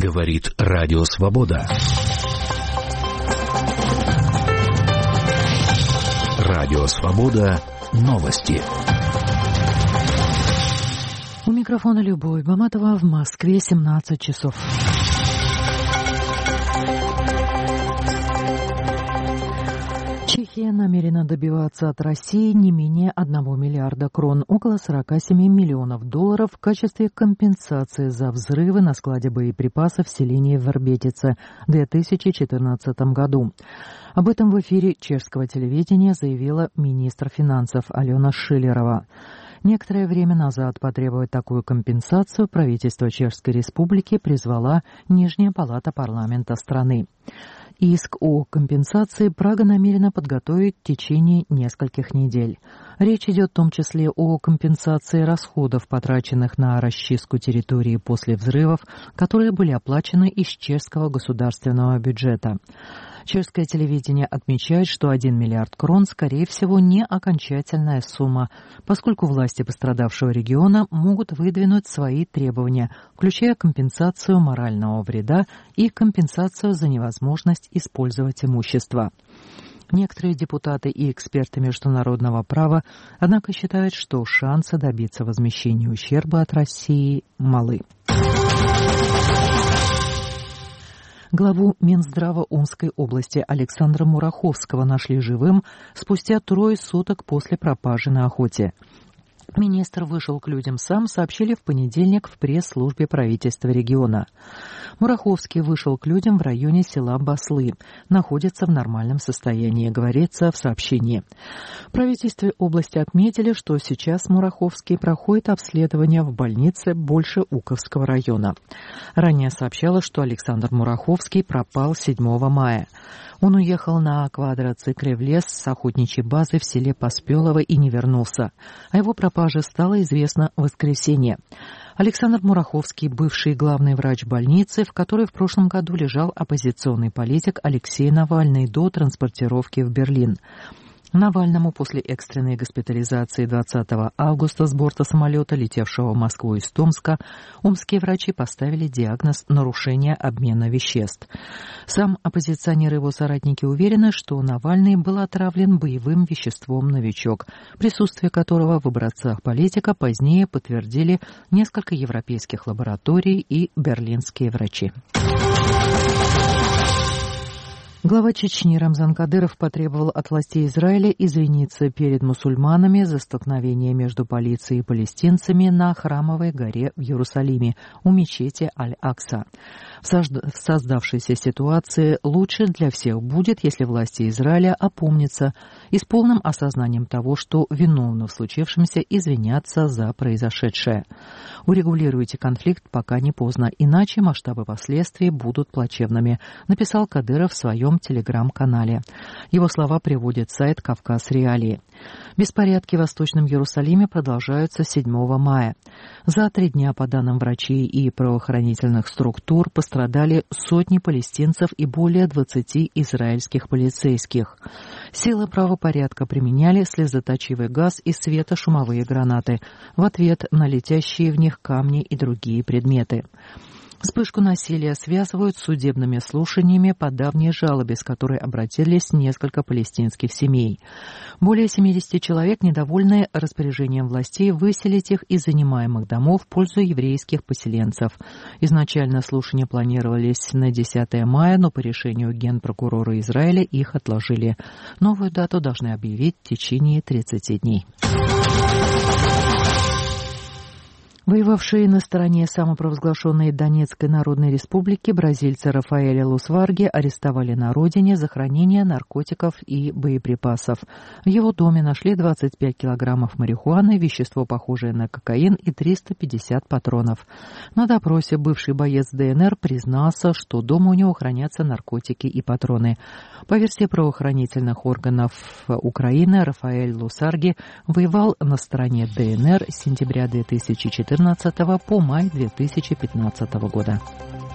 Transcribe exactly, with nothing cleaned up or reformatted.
Говорит Радио Свобода. Радио Свобода. Новости. У микрофона Любовь Баматова. В Москве семнадцать часов. Чехия намерена добиваться от России не менее одного миллиарда крон, около сорок семь миллионов долларов в качестве компенсации за взрывы на складе боеприпасов в селении Вербетице в две тысячи четырнадцатом году. Об этом в эфире чешского телевидения заявила министр финансов Алена Шиллерова. Некоторое время назад потребовать такую компенсацию правительство Чешской Республики призвала Нижняя палата парламента страны. Иск о компенсации Прага намерена подготовить в течение нескольких недель. Речь идет в том числе о компенсации расходов, потраченных на расчистку территории после взрывов, которые были оплачены из чешского государственного бюджета. Чешское телевидение отмечает, что один миллиард крон, скорее всего, не окончательная сумма, поскольку власти пострадавшего региона могут выдвинуть свои требования, включая компенсацию морального вреда и компенсацию за невозможность использовать имущество. Некоторые депутаты и эксперты международного права, однако, считают, что шансы добиться возмещения ущерба от России малы. Главу Минздрава Омской области Александра Мураховского нашли живым спустя трое суток после пропажи на охоте. Министр вышел к людям сам, сообщили в понедельник в пресс-службе правительства региона. Мураховский вышел к людям в районе села Баслы. Находится в нормальном состоянии, говорится в сообщении. В правительстве области отметили, что сейчас Мураховский проходит обследование в больнице Большеуковского района. Ранее сообщалось, что Александр Мураховский пропал седьмого мая. Он уехал на квадроцикле в лес с охотничьей базы в селе Поспелово и не вернулся. О его пропаже стало известно в воскресенье. Александр Мураховский, бывший главный врач больницы, в которой в прошлом году лежал оппозиционный политик Алексей Навальный до транспортировки в Берлин. Навальному после экстренной госпитализации двадцатого августа с борта самолета, летевшего в Москву из Томска, омские врачи поставили диагноз нарушения обмена веществ. Сам оппозиционер и его соратники уверены, что Навальный был отравлен боевым веществом «Новичок», присутствие которого в образцах политика позднее подтвердили несколько европейских лабораторий и берлинские врачи. Глава Чечни Рамзан Кадыров потребовал от властей Израиля извиниться перед мусульманами за столкновение между полицией и палестинцами на Храмовой горе в Иерусалиме у мечети Аль-Акса. В создавшейся ситуации лучше для всех будет, если власти Израиля опомнятся и с полным осознанием того, что виновны в случившемся, извинятся за произошедшее. Урегулируйте конфликт, пока не поздно, иначе масштабы последствий будут плачевными, написал Кадыров в своем телеграм-канале. Его слова приводит сайт «Кавказ Реалии». Беспорядки в Восточном Иерусалиме продолжаются седьмого мая. За три дня, по данным врачей и правоохранительных структур, пострадали сотни палестинцев и более двадцати израильских полицейских. Силы правопорядка применяли слезоточивый газ и светошумовые гранаты в ответ на летящие в них камни и другие предметы. Вспышку насилия связывают с судебными слушаниями по давней жалобе, с которой обратились несколько палестинских семей. Более семидесяти человек, недовольные распоряжением властей выселить их из занимаемых домов в пользу еврейских поселенцев. Изначально слушания планировались на десятое мая, но по решению генпрокурора Израиля их отложили. Новую дату должны объявить в течение тридцати дней. Воевавшие на стороне самопровозглашенной Донецкой Народной Республики бразильца Рафаэля Лусварги арестовали на родине за хранение наркотиков и боеприпасов. В его доме нашли двадцать пять килограммов марихуаны, вещество, похожее на кокаин, и триста пятьдесят патронов. На допросе бывший боец ДНР признался, что дома у него хранятся наркотики и патроны. По версии правоохранительных органов Украины, Рафаэль Лусварги воевал на стороне ДНР с сентября две тысячи четырнадцатого по май две тысячи пятнадцатого года.